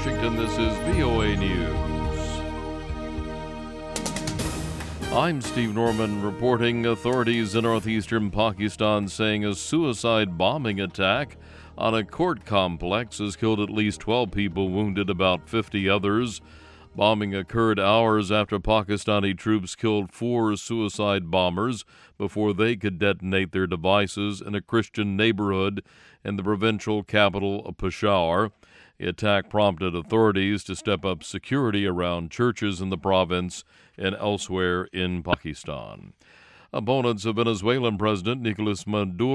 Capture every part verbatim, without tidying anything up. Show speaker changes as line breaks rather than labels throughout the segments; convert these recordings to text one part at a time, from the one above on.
Washington, this is V O A News. I'm Steve Norman reporting. Authorities in northeastern Pakistan saying a suicide bombing attack on a court complex has killed at least twelve people, wounded about fifty others. Bombing occurred hours after Pakistani troops killed four suicide bombers before they could detonate their devices in a Christian neighborhood in the provincial capital of Peshawar. The attack prompted authorities to step up security around churches in the province and elsewhere in Pakistan. Opponents of Venezuelan President Nicolas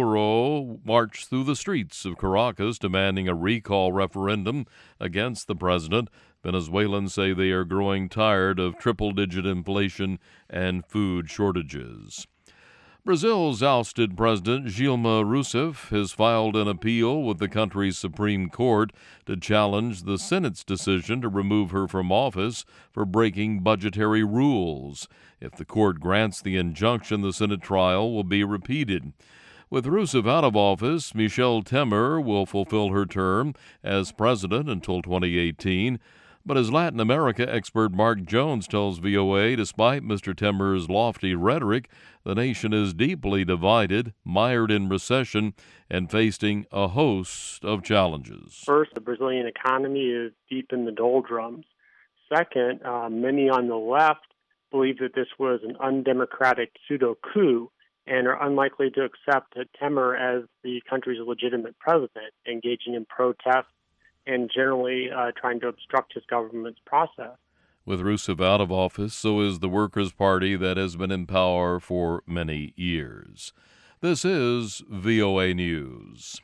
Maduro marched through the streets of Caracas demanding a recall referendum against the president. Venezuelans say they are growing tired of triple-digit inflation and food shortages. Brazil's ousted President Dilma Rousseff has filed an appeal with the country's Supreme Court to challenge the Senate's decision to remove her from office for breaking budgetary rules. If the court grants the injunction, the Senate trial will be repeated. With Rousseff out of office, Michel Temer will fulfill her term as president until twenty eighteen. But as Latin America expert Mark Jones tells V O A, despite Mister Temer's lofty rhetoric, the nation is deeply divided, mired in recession, and facing a host of challenges.
First, the Brazilian economy is deep in the doldrums. Second, uh, many on the left believe that this was an undemocratic pseudo-coup and are unlikely to accept Temer as the country's legitimate president, engaging in protests and generally uh, trying to obstruct his government's process.
With Rousseff out of office, so is the Workers' Party that has been in power for many years. This is V O A News.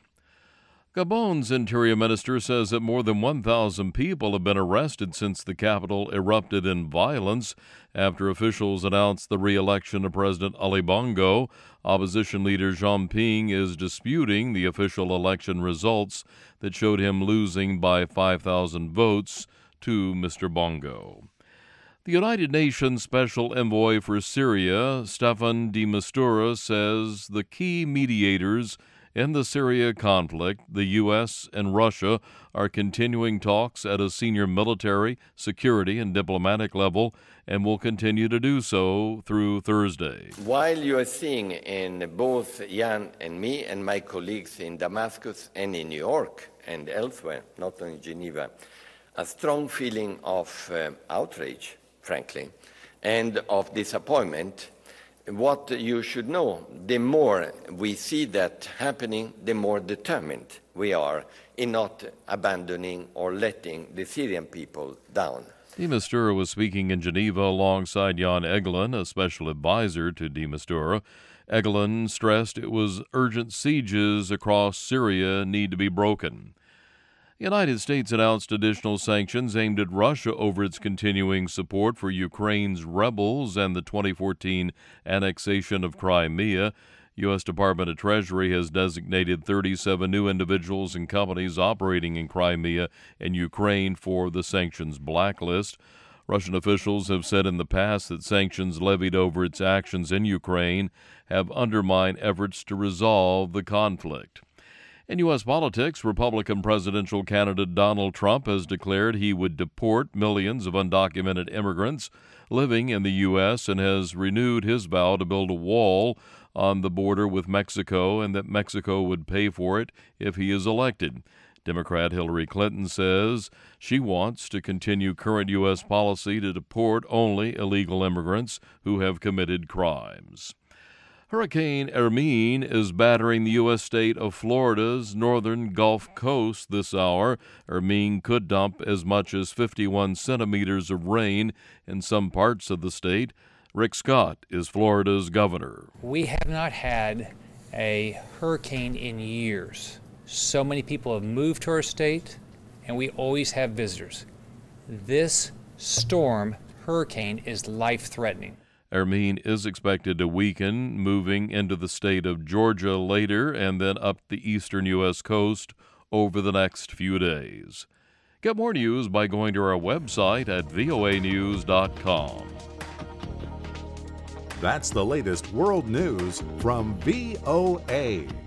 Gabon's interior minister says that more than one thousand people have been arrested since the capital erupted in violence after officials announced the re-election of President Ali Bongo. Opposition leader Jean Ping is disputing the official election results that showed him losing by five thousand votes to Mister Bongo. The United Nations Special Envoy for Syria, Staffan de Mistura, says the key mediators in the Syria conflict, the U S and Russia, are continuing talks at a senior military, security, and diplomatic level and will continue to do so through Thursday.
While you are seeing in both Jan and me and my colleagues in Damascus and in New York and elsewhere, not only Geneva, a strong feeling of uh, outrage, frankly, and of disappointment, what you should know, the more we see that happening, the more determined we are in not abandoning or letting the Syrian people down.
De Mistura was speaking in Geneva alongside Jan Egeland, a special advisor to de Mistura. Egeland stressed it was urgent sieges across Syria need to be broken. The United States announced additional sanctions aimed at Russia over its continuing support for Ukraine's rebels and the twenty fourteen annexation of Crimea. U S Department of Treasury has designated thirty-seven new individuals and companies operating in Crimea and Ukraine for the sanctions blacklist. Russian officials have said in the past that sanctions levied over its actions in Ukraine have undermined efforts to resolve the conflict. In U S politics, Republican presidential candidate Donald Trump has declared he would deport millions of undocumented immigrants living in the U S and has renewed his vow to build a wall on the border with Mexico and that Mexico would pay for it if he is elected. Democrat Hillary Clinton says she wants to continue current U S policy to deport only illegal immigrants who have committed crimes. Hurricane Hermine is battering the U S state of Florida's northern Gulf Coast this hour. Hermine could dump as much as fifty-one centimeters of rain in some parts of the state. Rick Scott is Florida's governor.
We have not had a hurricane in years. So many people have moved to our state, and we always have visitors. This storm, hurricane, is life-threatening.
Hermine is expected to weaken, moving into the state of Georgia later and then up the eastern U S coast over the next few days. Get more news by going to our website at V O A news dot com.
That's the latest world news from V O A.